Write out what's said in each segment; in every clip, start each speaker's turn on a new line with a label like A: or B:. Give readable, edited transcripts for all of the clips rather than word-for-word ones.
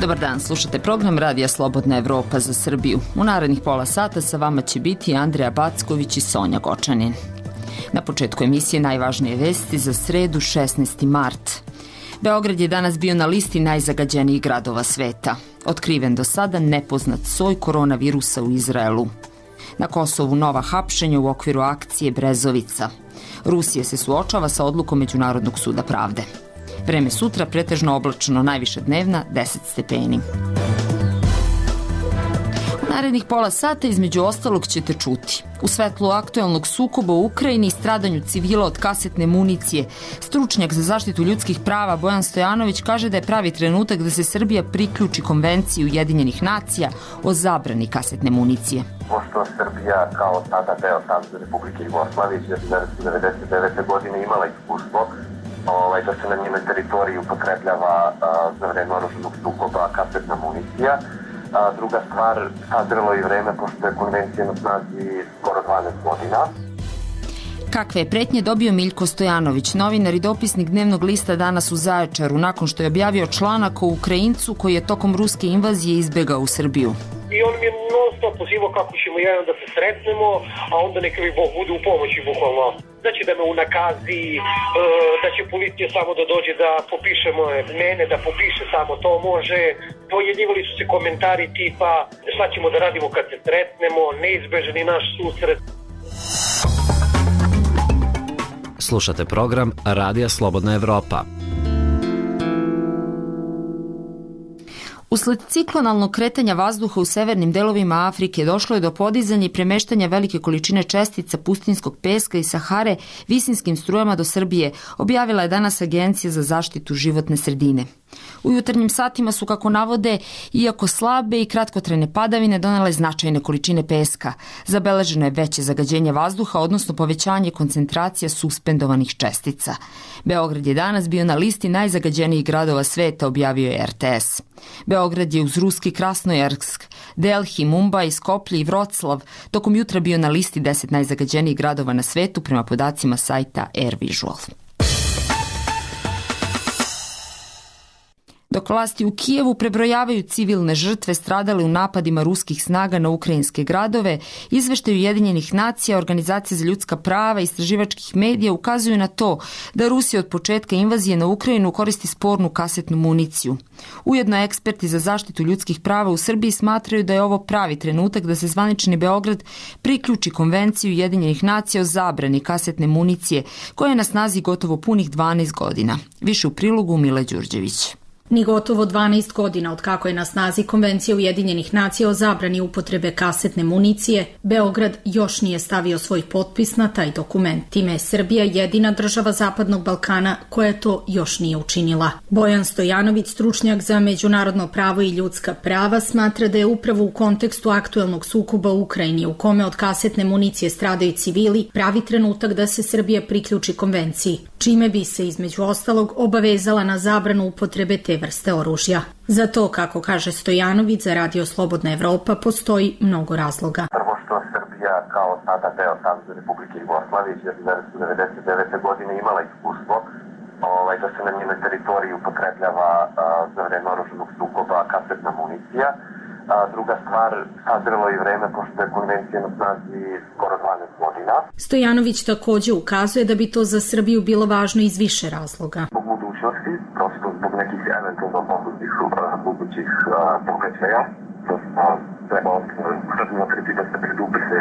A: Dobar dan, slušate program Radija Slobodna Evropa za Srbiju. U narednih pola sata sa vama će biti Andreja Backović i Sonja Gočanin. Na početku emisije najvažnije vesti za sredu 16. mart. Beograd je danas bio na listi najzagađenijih gradova sveta. Otkriven do sada nepoznat soj koronavirusa u Izraelu. Na Kosovu nova hapšenja u okviru akcije Brezovica. Rusija se suočava sa odlukom Međunarodnog suda pravde. Vreme sutra pretežno oblačno, najviše dnevna 10 stepeni. U narednih pola sata između ostalog ćete čuti. U svetlu aktuelnog sukoba u Ukrajini i stradanju civila od kasetne municije, stručnjak za zaštitu ljudskih prava Bojan Stojanović kaže da je pravi trenutak da se Srbija priključi Konvenciji Ujedinjenih nacija o zabrani kasetne municije.
B: Pošto Srbija kao tada deo Savezne Republike Jugoslavije 1999. godine imala iskustvo da se na njenoj teritoriji upotrebljava za vreme oružanog sukoba kasetna municija. Druga stvar, sazrelo i vreme pošto je konvencija na snazi skoro 12 godina.
A: Kakve je pretnje dobio Miljko Stojanović, novinar i dopisnik dnevnog lista Danas u Zaječaru, nakon što je objavio članak o Ukrajincu koji je tokom ruske invazije izbegao u Srbiju.
C: I on mi je non stop pozivao kako ćemo jedan da se sretnemo, a onda neka mi Bog bude u pomoći bukvalno. Da će da me unakazi, da će policija samo da dođe da popiše mene, da popiše samo to može. Pojavljivali su se komentari tipa šta ćemo da radimo kad se sretnemo, neizbežni naš susret.
D: Slušate program Radija Slobodna Evropa.
A: Usled ciklonalnog kretanja vazduha u severnim delovima Afrike došlo je do podizanja i premeštanja velike količine čestica pustinskog peska i Sahare visinskim strujama do Srbije, objavila je danas Agencija za zaštitu životne sredine. U jutarnjim satima su, kako navode, iako slabe i kratkotrajne padavine donele značajne količine peska. Zabeleženo je veće zagađenje vazduha, odnosno povećanje koncentracija suspendovanih čestica. Beograd je danas bio na listi najzagađenijih gradova sveta, objavio je RTS. Beograd je uz ruski Krasnojarsk, Delhi, Mumbai, Skoplje i Vroclav tokom jutra bio na listi 10 najzagađenijih gradova na svetu prema podacima sajta AirVisual. Dok vlasti u Kijevu prebrojavaju civilne žrtve stradale u napadima ruskih snaga na ukrajinske gradove, izveštaj Ujedinjenih nacija, organizacije za ljudska prava i istraživačkih medija ukazuju na to da Rusija od početka invazije na Ukrajinu koristi spornu kasetnu municiju. Ujedno eksperti za zaštitu ljudskih prava u Srbiji smatraju da je ovo pravi trenutak da se zvanični Beograd priključi Konvenciji Ujedinjenih nacija o zabrani kasetne municije, koja je na snazi gotovo punih 12 godina. Više u prilogu Mile Đurđević.
E: Ni gotovo 12 godina od kako je na snazi Konvencija Ujedinjenih nacija o zabrani upotrebe kasetne municije, Beograd još nije stavio svoj potpis na taj dokument. Time je Srbija jedina država Zapadnog Balkana koja to još nije učinila. Bojan Stojanović, stručnjak za međunarodno pravo i ljudska prava, smatra da je upravo u kontekstu aktuelnog sukoba u Ukrajini, u kome od kasetne municije stradaju civili, pravi trenutak da se Srbija priključi konvenciji, čime bi se između ostalog obavezala na zabranu upotrebe te vrste oružja. Za to, kako kaže Stojanović za Radio Slobodna Evropa, postoji mnogo razloga.
B: Prvo što Srbija kao tada deo Savezne Republike Jugoslavije 1999. godine imala iskustvo da se na njenoj teritoriji upotrebljava za vreme oružanog sukoba kasetna municija. Druga stvar, sazrelo i vreme pošto je konvencija na snazi skoro 12 godina.
E: Stojanović takođe ukazuje da bi to za Srbiju bilo važno iz više razloga.
B: Zbog budućnosti, prosto zbog nekih eventualno budućih događaja, to treba razmotriti da se pridupi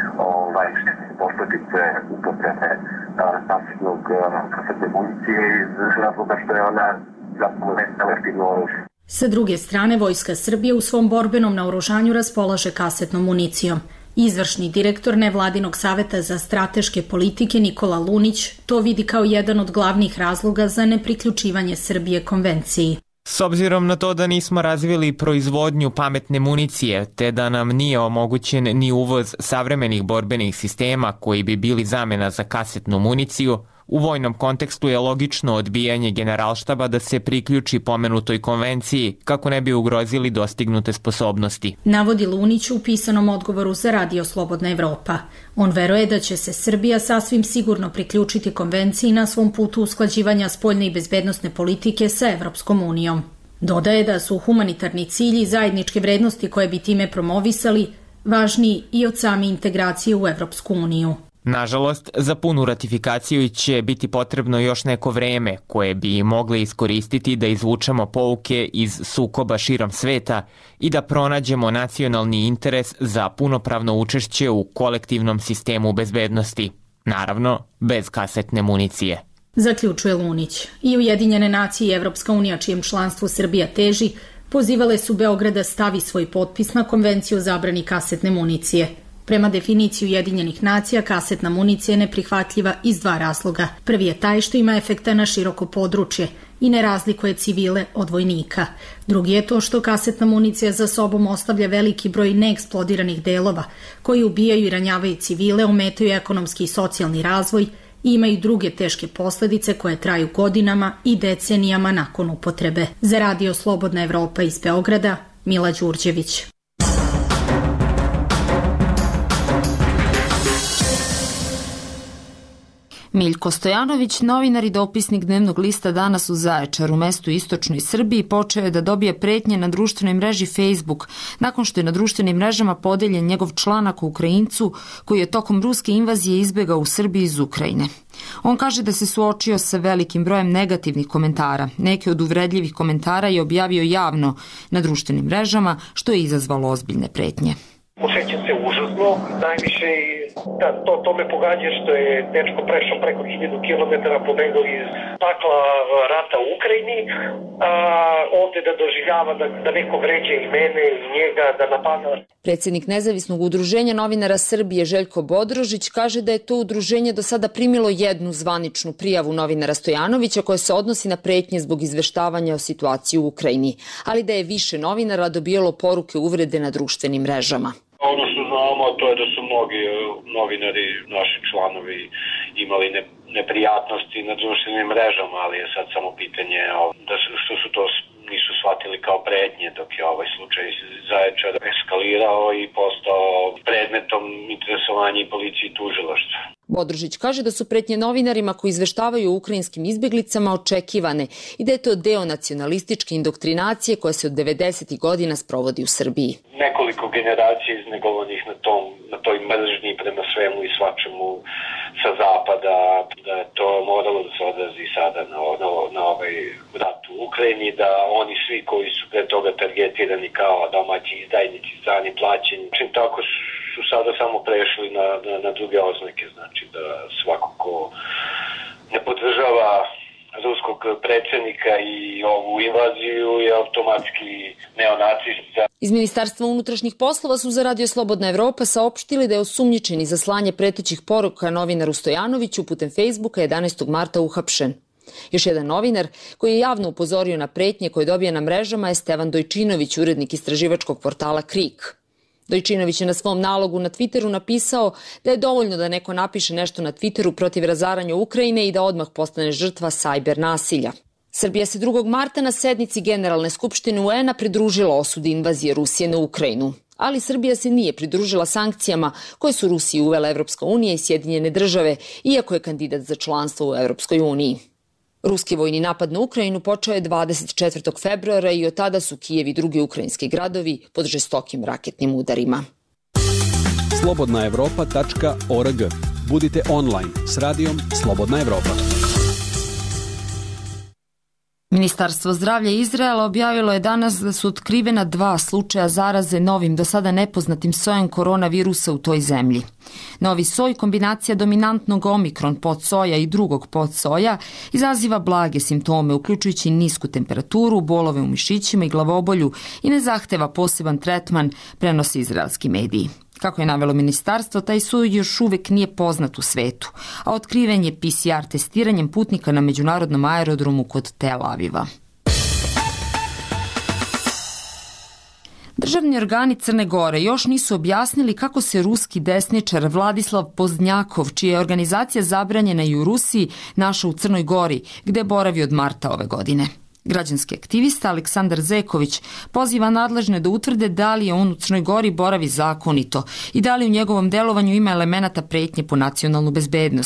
B: posledice upotrebe kasetne municije iz razloga što je ona zapravo neselektivno oružje.
E: Sa druge strane, Vojska Srbije u svom borbenom naoružanju raspolaže kasetnom municijom. Izvršni direktor Nevladinog saveta za strateške politike Nikola Lunić to vidi kao jedan od glavnih razloga za nepriključivanje Srbije konvenciji.
F: S obzirom na to da nismo razvili proizvodnju pametne municije, te da nam nije omogućen ni uvoz savremenih borbenih sistema koji bi bili zamena za kasetnu municiju, u vojnom kontekstu je logično odbijanje Generalštaba da se priključi pomenutoj konvenciji kako ne bi ugrozili dostignute sposobnosti.
E: Navodi Lunić u pisanom odgovoru za Radio Slobodna Evropa. On veruje da će se Srbija sasvim sigurno priključiti konvenciji na svom putu usklađivanja spoljne i bezbednosne politike sa Evropskom unijom. Dodaje da su humanitarni cilji i zajedničke vrednosti koje bi time promovisali važniji i od same integracije u Evropsku uniju.
F: Nažalost, za punu ratifikaciju će biti potrebno još neko vreme koje bi mogli iskoristiti da izvučemo pouke iz sukoba širom sveta i da pronađemo nacionalni interes za punopravno učešće u kolektivnom sistemu bezbednosti. Naravno, bez kasetne municije.
E: Zaključuje Lunić. I Ujedinjene nacije i Evropska unija, čijem članstvu Srbija teži, pozivale su Beograd da stavi svoj potpis na Konvenciju o zabrani kasetne municije. Prema definiciji Ujedinjenih nacija, kasetna municija je neprihvatljiva iz dva razloga. Prvi je taj što ima efekta na široko područje i ne razlikuje civile od vojnika. Drugi je to što kasetna municija za sobom ostavlja veliki broj neeksplodiranih delova koji ubijaju i ranjavaju civile, ometaju ekonomski i socijalni razvoj i imaju druge teške posledice koje traju godinama i decenijama nakon upotrebe. Za Radio Slobodna Evropa iz Beograda, Mila Đurđević.
A: Miljko Stojanović, novinar i dopisnik dnevnog lista Danas u Zaječaru, mestu u istočnoj Srbiji, počeo je da dobije pretnje na društvenoj mreži Facebook nakon što je na društvenim mrežama podeljen njegov članak o Ukrajincu koji je tokom ruske invazije izbegao u Srbiji iz Ukrajine. On kaže da se suočio sa velikim brojem negativnih komentara. Neke od uvredljivih komentara je objavio javno na društvenim mrežama, što je izazvalo ozbiljne pretnje.
C: Osjećam se užasno, najviše to me pogađa što je dečko prešao preko 1000 km pobegao iz pakla rata u Ukrajini, ovde da doživljava da neko vređe i mene i njega, da napada.
A: Predsjednik Nezavisnog udruženja novinara Srbije Željko Bodrožić kaže da je to udruženje do sada primilo jednu zvaničnu prijavu novinara Stojanovića koja se odnosi na pretnje zbog izveštavanja o situaciji u Ukrajini, ali da je više novinara dobijalo poruke uvrede na društvenim mrežama.
G: Ono što znamo, to je da su mnogi novinari, naši članovi, imali neprijatnosti na društvenim mrežama, ali je sad samo pitanje što su to nisu shvatili kao pretnje, dok je ovaj slučaj Zaječar eskalirao i postao predmetom interesovanja i policije i tužilaštva.
A: Bodrožić kaže da su pretnje novinarima koji izveštavaju o ukrajinskim izbeglicama očekivane i da je to deo nacionalističke indoktrinacije koja se od 90. godina sprovodi u Srbiji.
G: Nekoliko generacija iznegovanih na toj mržnji prema svemu i svačemu sa zapada, da je to moralo da se odrazi sada na ovaj rat u Ukrajini, da oni svi koji su pre toga targetirani kao domaći izdajnici, strani plaćeni, čim tako su sada samo prešli na druge oznake, znači da svako ko ne podržava ruskog predsjednika i ovu invaziju je automatski neonacista.
A: Iz Ministarstva unutrašnjih poslova su za Radio Slobodna Evropa saopštili da je osumnjičeni za slanje pretećih poruka novinaru Stojanoviću putem Facebooka 11. marta uhapšen. Još jedan novinar koji je javno upozorio na pretnje koje dobija na mrežama je Stevan Dojčinović, urednik istraživačkog portala Krik. Dojčinović je na svom nalogu na Twitteru napisao da je dovoljno da neko napiše nešto na Twitteru protiv razaranja Ukrajine i da odmah postane žrtva sajber nasilja. Srbija se 2. marta na sednici Generalne skupštine UN-a pridružila osudi invazije Rusije na Ukrajinu. Ali Srbija se nije pridružila sankcijama koje su Rusiji uvele Evropska unija i Sjedinjene države, iako je kandidat za članstvo u Evropskoj uniji. Ruski vojni napad na Ukrajinu počeo je 24. februara i od tada su Kijev i drugi ukrajinski gradovi pod žestokim raketnim udarima.
H: slobodnaevropa.org. Budite online s radijom Slobodna Evropa.
A: Ministarstvo zdravlja Izraela objavilo je danas da su otkrivena 2 slučaja zaraze novim do sada nepoznatim sojem koronavirusa u toj zemlji. Novi soj, kombinacija dominantnog omikron podsoja i drugog podsoja, izaziva blage simptome, uključujući nisku temperaturu, bolove u mišićima i glavobolju i ne zahteva poseban tretman, prenose izraelski mediji. Kako je navelo ministarstvo, taj soj još uvek nije poznat u svetu, a otkriven je PCR testiranjem putnika na međunarodnom aerodromu kod Tel Aviva. Državni organi Crne Gore još nisu objasnili kako se ruski desničar Vladislav Poznjakov, čija je organizacija zabranjena i u Rusiji, našao u Crnoj Gori, gde boravi od marta ove godine. Građanski aktivista Aleksandar Zeković poziva nadležne da utvrde da li je on u Crnoj Gori boravi zakonito i da li u njegovom delovanju ima elemenata pretnje po nacionalnu bezbednost.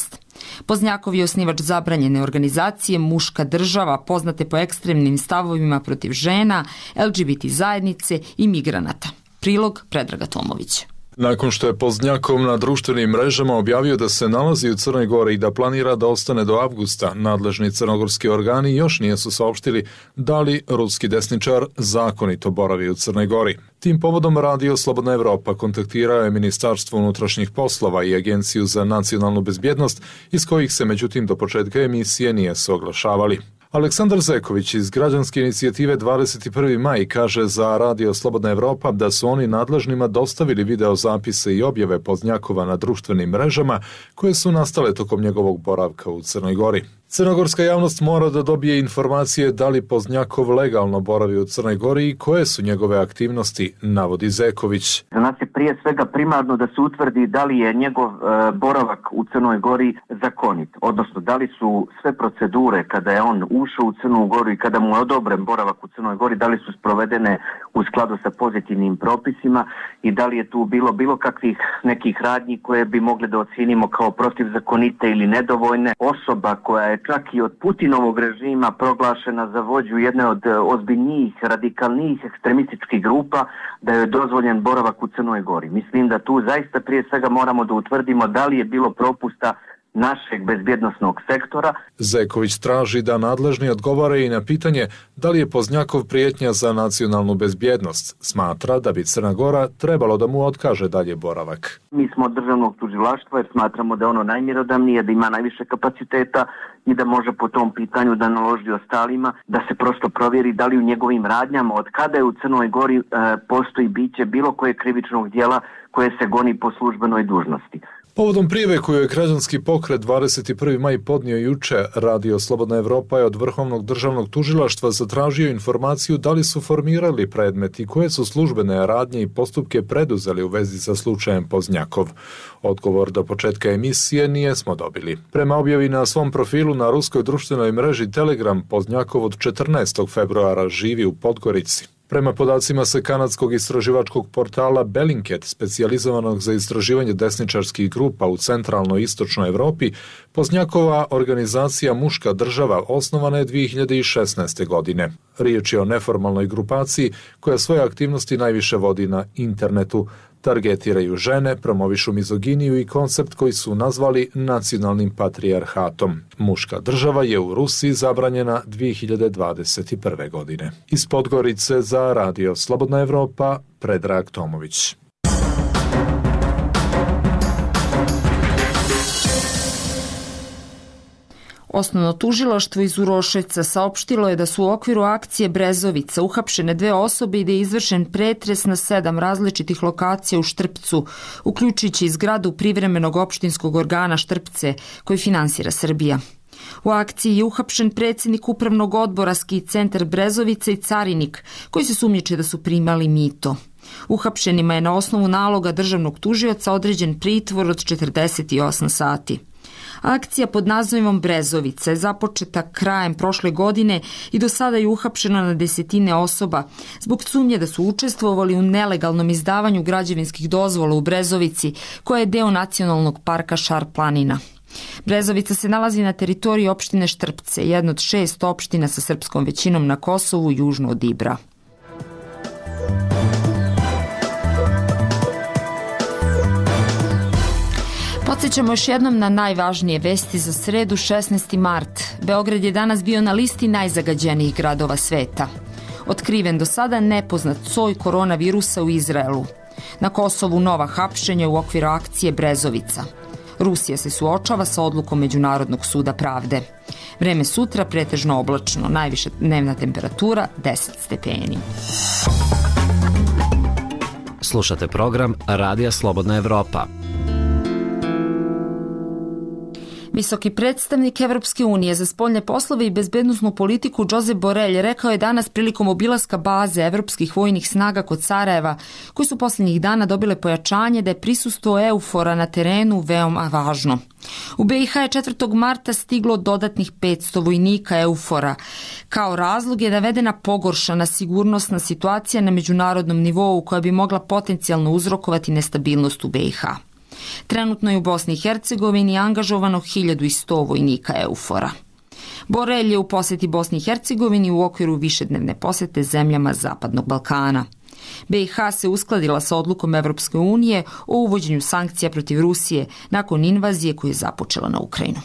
A: Poznjakov je osnivač zabranjene organizacije Muška država, poznate po ekstremnim stavovima protiv žena, LGBT zajednice i migranata. Prilog Predraga Tomovića.
I: Nakon što je Poznjakov na društvenim mrežama objavio da se nalazi u Crnoj Gori i da planira da ostane do avgusta, nadležni crnogorski organi još nisu saopštili da li ruski desničar zakonito boravi u Crnoj Gori. Tim povodom Radio Slobodna Evropa kontaktirao je Ministarstvo unutrašnjih poslova i Agenciju za nacionalnu bezbjednost, iz kojih se međutim do početka emisije nije se oglašavali. Aleksandar Zeković iz građanske inicijative 21. maj kaže za Radio Slobodna Evropa da su oni nadležnima dostavili video zapise i objave Poznjakova na društvenim mrežama koje su nastale tokom njegovog boravka u Crnoj Gori. Crnogorska javnost mora da dobije informacije da li Poznjakov legalno boravi u Crnoj Gori i koje su njegove aktivnosti, navodi Zeković.
J: Za nas je prije svega primarno da se utvrdi da li je njegov boravak u Crnoj Gori zakonit, odnosno da li su sve procedure kada je on ušao u Crnu Goru i kada mu je odobren boravak u Crnoj Gori, da li su sprovedene u skladu sa pozitivnim propisima i da li je tu bilo kakvih nekih radnji koje bi mogli da ocijenimo kao protivzakonite ili nedovoljne. Osoba koja je čak i od Putinovog režima proglašena za vođu jedne od ozbiljnijih, radikalnijih ekstremističkih grupa, da je dozvoljen boravak u Crnoj Gori. Mislim da tu zaista prije svega moramo da utvrdimo da li je bilo propusta našeg bezbjednosnog sektora.
I: Zeković traži da nadležni odgovore i na pitanje da li je Poznjakov prijetnja za nacionalnu bezbjednost. Smatra da bi Crna Gora trebalo da mu otkaže dalje boravak.
J: Mi smo od državnog tužilaštva jer smatramo da je ono najmjerodavnije, da ima najviše kapaciteta i da može po tom pitanju da naloži ostalima, da se prosto provjeri da li u njegovim radnjama, od kada je u Crnoj Gori postoji biće bilo koje krivičnog djela koje se goni po službenoj dužnosti.
I: Povodom prijave koju je građanski pokret 21. maj podnio juče, Radio Slobodna Evropa je od Vrhovnog državnog tužilaštva zatražio informaciju da li su formirali predmet i koje su službene radnje i postupke preduzeli u vezi sa slučajem Poznjakov. Odgovor do početka emisije nijesmo dobili. Prema objavi na svom profilu na ruskoj društvenoj mreži Telegram, Poznjakov od 14. februara živi u Podgorici. Prema podacima sa kanadskog istraživačkog portala Bellingcat, specijalizovanog za istraživanje desničarskih grupa u centralnoj i istočnoj Evropi, Poznjakova organizacija Muška država osnovana je 2016. godine. Riječ je o neformalnoj grupaciji koja svoje aktivnosti najviše vodi na internetu. Targetiraju žene, promovišu mizoginiju i koncept koji su nazvali nacionalnim patrijarhatom. Muška država je u Rusiji zabranjena 2021. godine. Iz Podgorice za Radio Slobodna Evropa, Predrag Tomović.
A: Osnovno tužilaštvo iz Uroševca saopštilo je da su u okviru akcije Brezovica uhapšene 2 osobe i da je izvršen pretres na 7 različitih lokacija u Štrpcu, uključujući i zgradu privremenog opštinskog organa Štrpce koji finansira Srbija. U akciji je uhapšen predsjednik upravnog odbora Ski centar Brezovica i carinik koji se sumnjiče da su primali mito. Uhapšenima je na osnovu naloga državnog tužioca određen pritvor od 48 sati. Akcija pod nazivom Brezovica je započeta krajem prošle godine i do sada je uhapšeno na desetine osoba zbog sumnje da su učestvovali u nelegalnom izdavanju građevinskih dozvola u Brezovici, koja je deo nacionalnog parka Šar planina. Brezovica se nalazi na teritoriji opštine Štrpce, jedna od 6 opština sa srpskom većinom na Kosovu, južno od Ibra. Podsjećamo još jednom na najvažnije vesti za sredu 16. mart. Beograd je danas bio na listi najzagađenijih gradova sveta. Otkriven do sada nepoznat soj koronavirusa u Izraelu. Na Kosovu nova hapšenja u okviru akcije Brezovica. Rusija se suočava sa odlukom Međunarodnog suda pravde. Vreme sutra pretežno oblačno, najviša dnevna temperatura 10 stepeni.
D: Slušate program Radija Slobodna Evropa.
A: Visoki predstavnik Evropske unije za spoljne poslove i bezbednosnu politiku Josep Borrell rekao je danas prilikom obilaska baze evropskih vojnih snaga kod Sarajeva, koji su posljednjih dana dobile pojačanje, da je prisustvo EUFOR-a na terenu veoma važno. U BiH je 4. marta stiglo dodatnih 500 vojnika EUFOR-a. Kao razlog je navedena pogoršana sigurnosna situacija na međunarodnom nivou koja bi mogla potencijalno uzrokovati nestabilnost u BiH. Trenutno je u Bosni i Hercegovini angažovano 1100 vojnika EUFOR-a. Borelj je u poseti Bosni i Hercegovini u okviru višednevne posete zemljama Zapadnog Balkana. BiH se uskladila sa odlukom Evropske unije o uvođenju sankcija protiv Rusije nakon invazije koju je započela na Ukrajinu.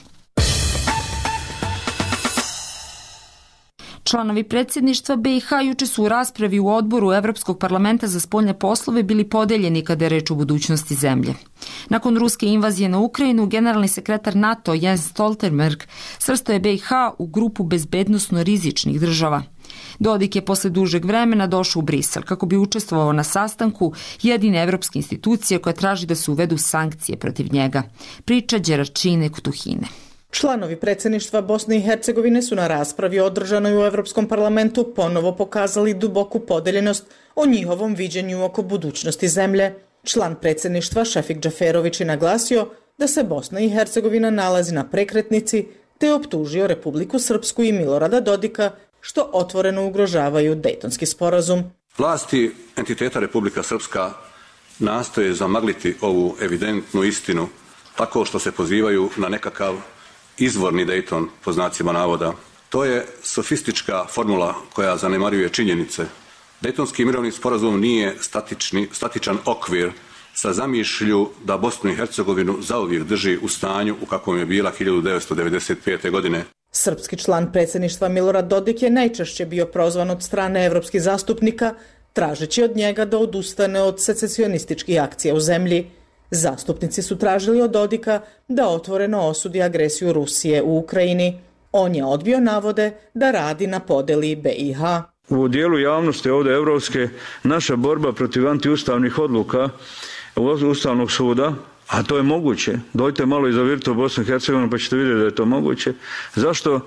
A: Članovi predsjedništva BiH juče su u raspravi u odboru Evropskog parlamenta za spoljne poslove bili podeljeni kada je reč o budućnosti zemlje. Nakon ruske invazije na Ukrajinu, generalni sekretar NATO Jens Stoltenberg svrstao je BiH u grupu bezbednosno rizičnih država. Dodik je posle dužeg vremena došao u Brisel kako bi učestvovao na sastanku jedine evropske institucije koja traži da se uvedu sankcije protiv njega. Priča Đeračine Kutuhine.
K: Članovi predsjedništva Bosne i Hercegovine su na raspravi održanoj u Evropskom parlamentu ponovo pokazali duboku podeljenost o njihovom viđenju oko budućnosti zemlje. Član predsjedništva Šefik Džaferović je naglasio da se Bosna i Hercegovina nalazi na prekretnici te optužio Republiku Srpsku i Milorada Dodika što otvoreno ugrožavaju Dejtonski sporazum.
L: Vlasti entiteta Republika Srpska nastoje zamagliti ovu evidentnu istinu tako što se pozivaju na nekakav izvorni Dejton, po znacima navoda. To je sofistička formula koja zanemaruje činjenice. Dejtonski mirovni sporazum nije statičan okvir sa zamišlju da Bosnu i Hercegovinu zauvijek drži u stanju u kakvom je bila 1995. godine.
K: Srpski član predsjedništva Milorad Dodik je najčešće bio prozvan od strane evropskih zastupnika, tražeći od njega da odustane od secesionističkih akcija u zemlji. Zastupnici su tražili od Dodika da otvoreno osudi agresiju Rusije u Ukrajini. On je odbio navode da radi na podeli BiH.
M: U dijelu javnosti ovdje evropske naša borba protiv antiustavnih odluka Ustavnog suda, a to je moguće. Dođite malo i zavirite u Bosnu i Hercegovinu pa ćete vidjeti da je to moguće. Zašto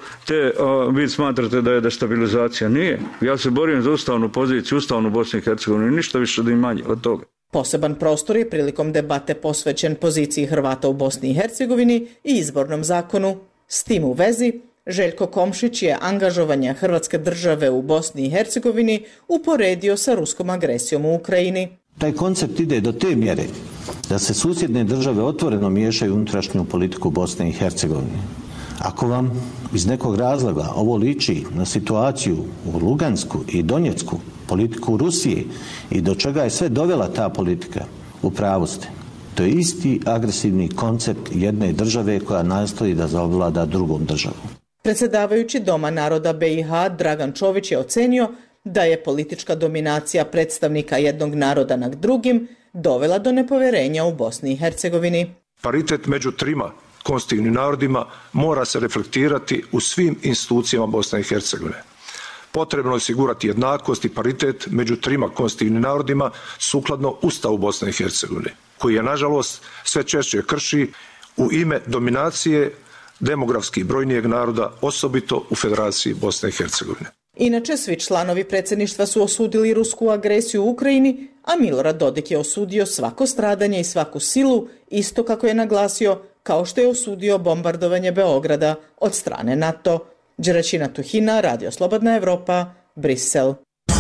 M: vi smatrate da je destabilizacija? Nije. Ja se borim za ustavnu poziciju, ustavnu Bosnu i Hercegovinu i ništa više da im manje od toga.
K: Poseban prostor je prilikom debate posvećen poziciji Hrvata u Bosni i Hercegovini i izbornom zakonu. S tim u vezi, Željko Komšić je angažovanje Hrvatske države u Bosni i Hercegovini uporedio sa ruskom agresijom u Ukrajini.
N: Taj koncept ide do te mjere da se susjedne države otvoreno miješaju u unutrašnju politiku Bosne i Hercegovine. Ako vam iz nekog razloga ovo liči na situaciju u Lugansku i Donjecku, politiku Rusije i do čega je sve dovela ta politika, u pravu ste. To je isti agresivni koncept jedne države koja nastoji da zavlada drugom državom.
K: Predsjedavajući Doma naroda BiH Dragan Čović je ocenio da je politička dominacija predstavnika jednog naroda nad drugim dovela do nepoverenja u Bosni i Hercegovini.
O: Paritet među trima konstitutivnim narodima mora se reflektirati u svim institucijama Bosne i Hercegovine. Potrebno je osigurati jednakost i paritet među trima konstitutivnim narodima sukladno Ustavu Bosne i Hercegovine, koji je nažalost sve češće krši u ime dominacije demografski brojnijeg naroda, osobito u Federaciji Bosne i Hercegovine.
K: Inače, svi članovi predsjedništva su osudili rusku agresiju u Ukrajini, a Milorad Dodik je osudio svako stradanje i svaku silu, isto kako je naglasio, kao što je osudio bombardovanje Beograda od strane NATO. Đeračina Tuhina, Radio Slobodna Evropa, Brisel.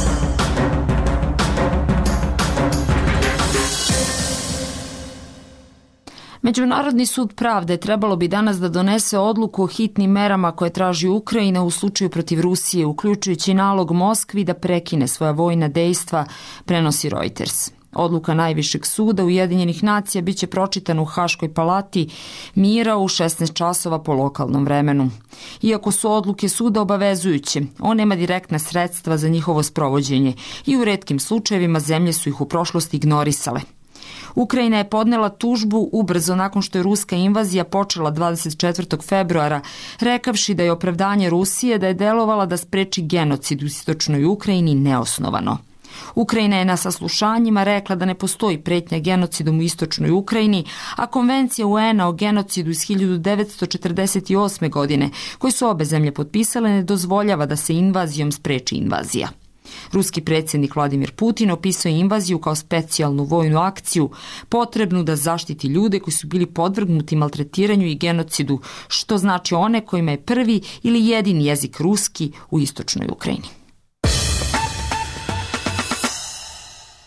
A: Međunarodni sud pravde trebalo bi danas da donese odluku o hitnim merama koje traži Ukrajina u slučaju protiv Rusije, uključujući nalog Moskvi da prekine svoja vojna dejstva, prenosi Reuters. Odluka najvišeg suda Ujedinjenih nacija biće pročitana u Haškoj palati mira u 16 časova po lokalnom vremenu. Iako su odluke suda obavezujuće, on nema direktna sredstva za njihovo sprovođenje i u retkim slučajevima zemlje su ih u prošlosti ignorisale. Ukrajina je podnela tužbu ubrzo nakon što je ruska invazija počela 24. februara, rekavši da je opravdanje Rusije da je delovala da spreči genocid u istočnoj Ukrajini neosnovano. Ukrajina je na saslušanjima rekla da ne postoji pretnja genocidom u istočnoj Ukrajini, a konvencija UN-a o genocidu iz 1948. godine, koju su obe zemlje potpisale, ne dozvoljava da se invazijom spreči invazija. Ruski predsjednik Vladimir Putin opisao je invaziju kao specijalnu vojnu akciju, potrebnu da zaštiti ljude koji su bili podvrgnuti maltretiranju i genocidu, što znači one kojima je prvi ili jedini jezik ruski u istočnoj Ukrajini.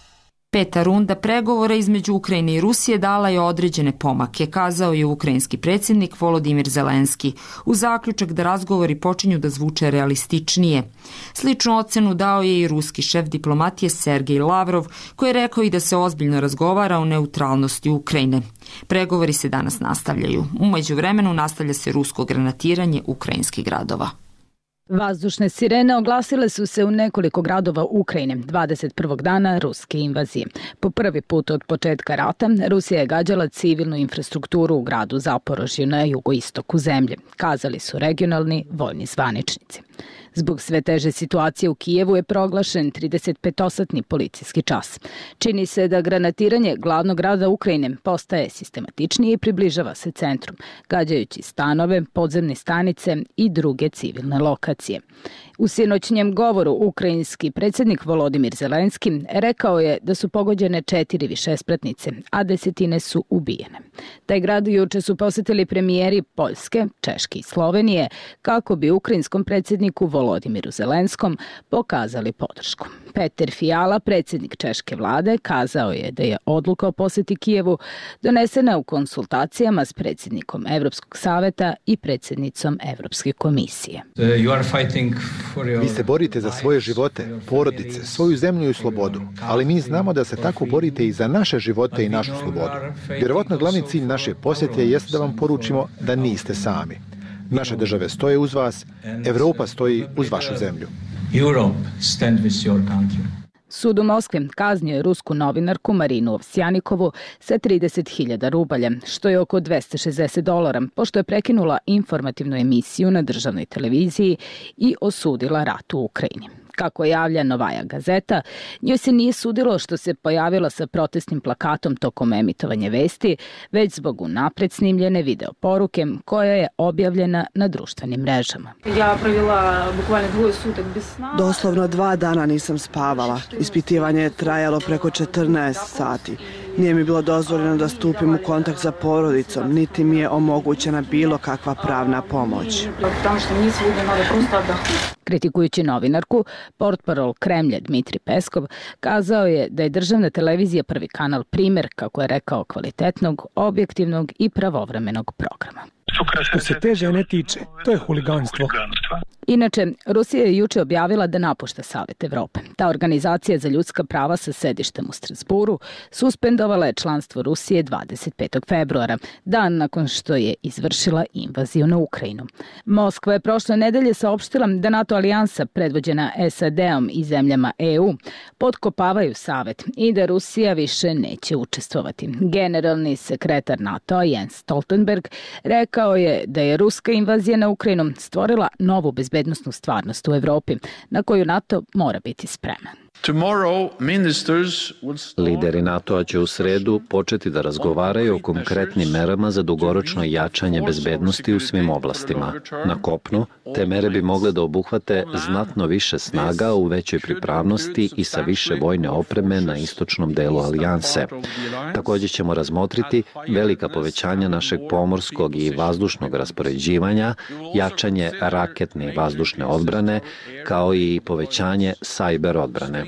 A: Peta runda pregovora između Ukrajine i Rusije dala je određene pomake, kazao je ukrajinski predsjednik Volodimir Zelenski, u zaključak da razgovori počinju da zvuče realističnije. Sličnu ocenu dao je i ruski šef diplomatije Sergej Lavrov, koji je rekao i da se ozbiljno razgovara o neutralnosti Ukrajine. Pregovori se danas nastavljaju. U međuvremenu nastavlja se rusko granatiranje ukrajinskih gradova.
P: Vazdušne sirene oglasile su se u nekoliko gradova Ukrajine 21. dana ruske invazije. Po prvi put od početka rata Rusija je gađala civilnu infrastrukturu u gradu Zaporožju na jugoistoku zemlje, kazali su regionalni vojni zvaničnici. Zbog sve teže situacije u Kijevu je proglašen 35-satni policijski čas. Čini se da granatiranje glavnog grada Ukrajine postaje sistematičnije i približava se centru, gađajući stanove, podzemne stanice i druge civilne lokacije. U sinoćnjem govoru ukrajinski predsjednik Volodimir Zelenski rekao je da su pogođene 4 višespratnice, a desetine su ubijene. Taj grad juče su posjetili premijeri Poljske, Češke i Slovenije kako bi ukrajinskom predsjedniku Volodimiru Zelenskom pokazali podršku. Peter Fiala, predsjednik češke vlade, kazao je da je odluka o posjeti Kijevu donesena u konsultacijama s predsjednikom Evropskog saveta i predsjednicom Evropske komisije.
Q: Vi se borite za svoje živote, porodice, svoju zemlju i slobodu, ali mi znamo da se tako borite i za naše živote i našu slobodu. Vjerovatno glavni cilj naše posjete jeste da vam poručimo da niste sami. Naše države stoje uz vas, Evropa stoji uz vašu zemlju.
P: Sud u Moskvi kaznio je rusku novinarku Marinu Ovsjanikovu sa 30.000 rubalja, što je oko $260, pošto je prekinula informativnu emisiju na državnoj televiziji i osudila rat u Ukrajini. Kako javlja Novaja Gazeta, njoj se nije sudilo što se pojavila sa protestnim plakatom tokom emitovanja vesti, već zbog unapred snimljene video poruke koja je objavljena na društvenim mrežama.
R: Doslovno 2 dana nisam spavala. Ispitivanje je trajalo preko 14 sati. Nije mi bilo dozvoljeno da stupim u kontakt sa porodicom, niti mi je omogućena bilo kakva pravna pomoć.
P: Kritikujući novinarku, portparol Kremlja Dmitri Peskov kazao je da je državna televizija Prvi kanal primjer, kako je rekao, kvalitetnog, objektivnog i pravovremenog programa.
S: Što se te žene tiče, to je huliganstvo.
P: Inače, Rusija je juče objavila da napušta Savet Evrope. Ta organizacija za ljudska prava sa sedištem u Strasburu suspendovala je članstvo Rusije 25. februara, dan nakon što je izvršila invaziju na Ukrajinu. Moskva je prošle nedelje saopštila da NATO alijansa predvođena SAD-om i zemljama EU potkopavaju Savet i da Rusija više neće učestvovati. Generalni sekretar NATO Jens Stoltenberg rekao je da je ruska invazija na Ukrajinu stvorila novu bezbednosnu stvarnost u Evropi, na koju NATO mora biti spreman.
D: Lideri NATO-a će u sredu početi da razgovaraju o konkretnim merama za dugoročno jačanje bezbednosti u svim oblastima. Na kopnu, te mere bi mogle da obuhvate znatno više snaga u većoj pripravnosti i sa više vojne opreme na istočnom delu alijanse. Također ćemo razmotriti velika povećanja našeg pomorskog i vazdušnog raspoređivanja, jačanje raketne i vazdušne odbrane, kao i povećanje sajber odbrane.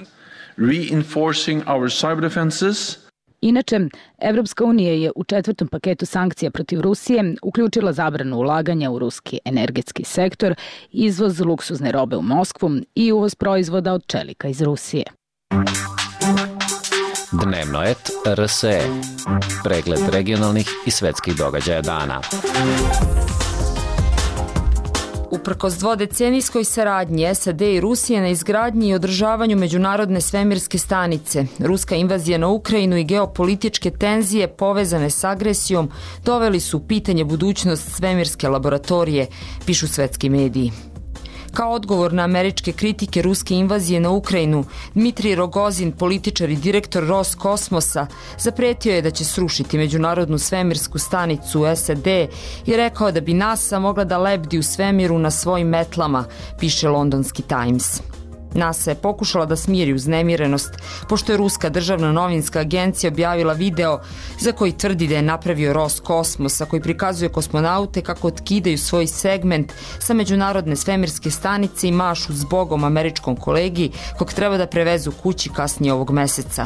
P: Inače, Evropska unija je u 4. paketu sankcija protiv Rusije uključila zabranu ulaganja u ruski energetski sektor, izvoz luksuzne robe u Moskvu i uvoz proizvoda od čelika iz Rusije.
D: Dnevno et RSE. Pregled regionalnih i svetskih događaja dana.
A: Uprkos dvodecenijskoj saradnji SAD i Rusije na izgradnji i održavanju međunarodne svemirske stanice, ruska invazija na Ukrajinu i geopolitičke tenzije povezane s agresijom doveli su u pitanje budućnost svemirske laboratorije, pišu svetski mediji. Kao odgovor na američke kritike ruske invazije na Ukrajinu, Dmitrij Rogozin, političar i direktor Roskosmosa, zapretio je da će srušiti međunarodnu svemirsku stanicu u SAD i rekao da bi NASA mogla da lebdi u svemiru na svojim metlama, piše londonski Times. NASA je pokušala da smiri uznemirenost, pošto je ruska državna novinska agencija objavila video za koji tvrdi da je napravio Roskosmos, a koji prikazuje kosmonaute kako otkidaju svoj segment sa međunarodne svemirske stanice i mašu zbogom američkom kolegi kog treba da prevezu kući kasnije ovog meseca.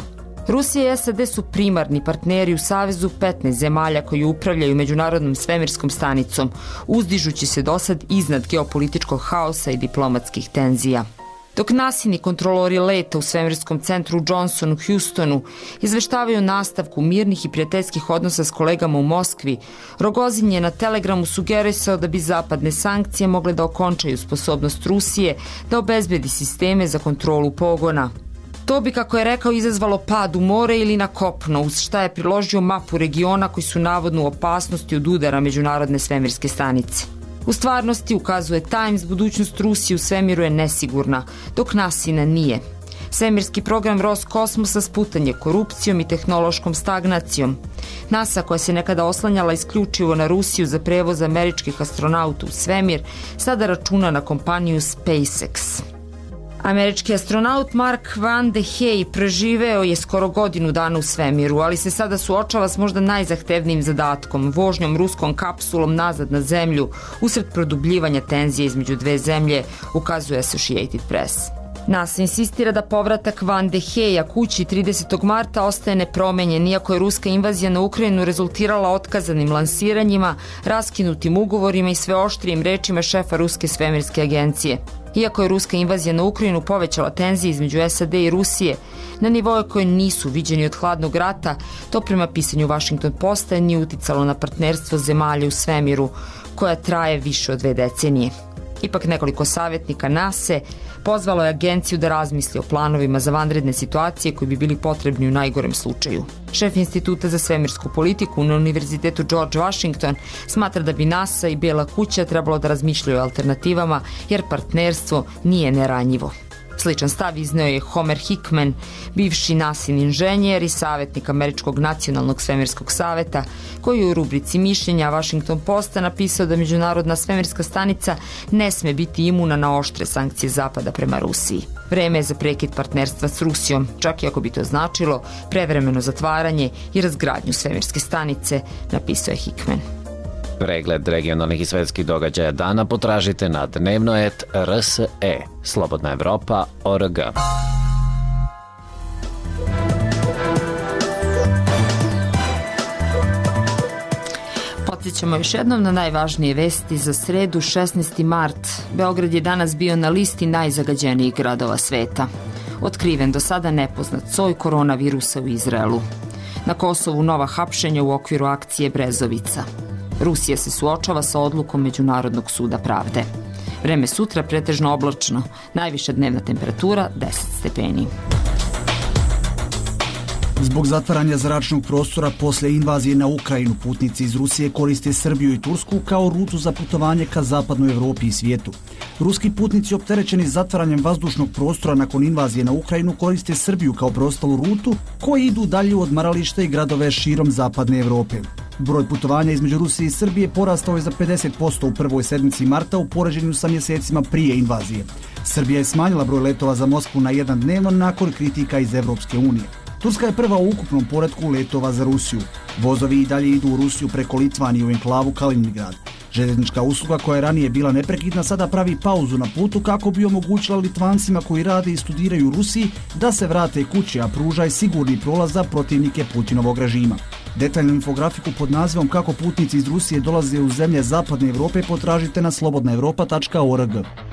A: Rusija i SAD su primarni partneri u savezu 15 zemalja koji upravljaju Međunarodnom svemirskom stanicom, uzdižući se dosad iznad geopolitičkog haosa i diplomatskih tenzija. Dok nasini kontrolori leta u svemirskom centru Johnson u Houstonu izveštavaju nastavku mirnih i prijateljskih odnosa s kolegama u Moskvi, Rogozin je na Telegramu sugerisao da bi zapadne sankcije mogle da okončaju sposobnost Rusije da obezbedi sisteme za kontrolu pogona. To bi, kako je rekao, izazvalo pad u more ili na kopno, uz šta je priložio mapu regiona koji su navodno u opasnosti od udara Međunarodne svemirske stanice. U stvarnosti, ukazuje Times, budućnost Rusije u svemiru je nesigurna, dok NASA nije. Svemirski program Roskosmosa sputan je korupcijom i tehnološkom stagnacijom. NASA, koja se nekada oslanjala isključivo na Rusiju za prevoz američkih astronauta u svemir, sada računa na kompaniju SpaceX. Američki astronaut Mark Van de Hey preživeo je skoro godinu dana u svemiru, ali se sada suočava s možda najzahtevnijim zadatkom, vožnjom ruskom kapsulom nazad na zemlju, usred produbljivanja tenzije između dve zemlje, ukazuje Associated Press. NASA insistira da povratak Van de Heya kući 30. marta ostaje nepromenjen, iako je ruska invazija na Ukrajinu rezultirala otkazanim lansiranjima, raskinutim ugovorima i sve oštrijim rečima šefa Ruske svemirske agencije. Iako je ruska invazija na Ukrajinu povećala tenzije između SAD i Rusije na nivoje koje nisu viđeni od hladnog rata, to prema pisanju Washington Posta nije uticalo na partnerstvo zemalja u svemiru, koja traje više od 2 decenije. Ipak nekoliko savjetnika NASA pozvalo je agenciju da razmisli o planovima za vanredne situacije koji bi bili potrebni u najgorem slučaju. Šef Instituta za svemirsku politiku na Univerzitetu George Washington smatra da bi NASA i Bijela kuća trebalo da razmišljaju o alternativama, jer partnerstvo nije neranjivo. Sličan stav izneo je Homer Hickman, bivši NASA-in inženjer i savjetnik Američkog nacionalnog svemirskog saveta, koji je u rubrici mišljenja Washington Posta napisao da Međunarodna svemirska stanica ne sme biti imuna na oštre sankcije Zapada prema Rusiji. Vreme je za prekid partnerstva s Rusijom, čak i ako bi to značilo prevremeno zatvaranje i razgradnju svemirske stanice, napisao je Hickman.
D: Pregled regionalnih i svetskih događaja dana potražite na dnevnoet.rse, slobodnaevropa.org.
A: Podsjećamo još jednom na najvažnije vesti za sredu, 16. mart. Beograd je danas bio na listi najzagađenijih gradova sveta. Otkriven do sada nepoznat soj koronavirusa u Izraelu. Na Kosovu nova hapšenja u okviru akcije Brezovica. Rusija se suočava sa odlukom Međunarodnog suda pravde. Vreme sutra pretežno oblačno, najviša dnevna temperatura 10 stepeni.
T: Zbog zatvaranja zračnog prostora posle invazije na Ukrajinu, putnici iz Rusije koriste Srbiju i Tursku kao rutu za putovanje ka zapadnoj Evropi i svijetu. Ruski putnici opterećeni zatvaranjem vazdušnog prostora nakon invazije na Ukrajinu koriste Srbiju kao preostalu rutu, koji idu dalje u odmarališta i gradove širom zapadne Evrope. Broj putovanja između Rusije i Srbije porastao je za 50% u prvoj sedmici marta u poređenju sa mjesecima prije invazije. Srbija je smanjila broj letova za Moskvu na 1 dnevno nakon kritika iz Evropske unije. Turska je prva u ukupnom poretku letova za Rusiju. Vozovi i dalje idu u Rusiju preko Litvanije u enklavu Kaliningrad. Željeznička usluga koja je ranije bila neprekidna sada pravi pauzu na putu kako bi omogućila Litvancima koji rade i studiraju u Rusiji da se vrate kući, a pruža i sigurni prolaz za protivnike Putinovog režima. Detaljnu infografiku pod nazivom kako putnici iz Rusije dolaze u zemlje zapadne Evrope potražite na slobodnaevropa.org.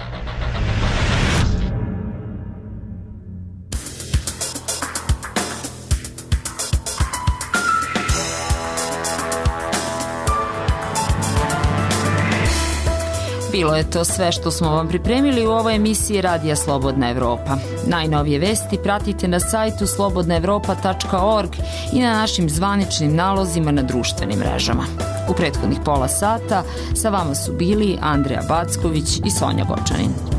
A: Bilo je to sve što smo vam pripremili u ovoj emisiji Radija Slobodna Evropa. Najnovije vesti pratite na sajtu slobodnaevropa.org i na našim zvaničnim nalozima na društvenim mrežama. U prethodnih pola sata sa vama su bili Andreja Backović i Sonja Bočanin.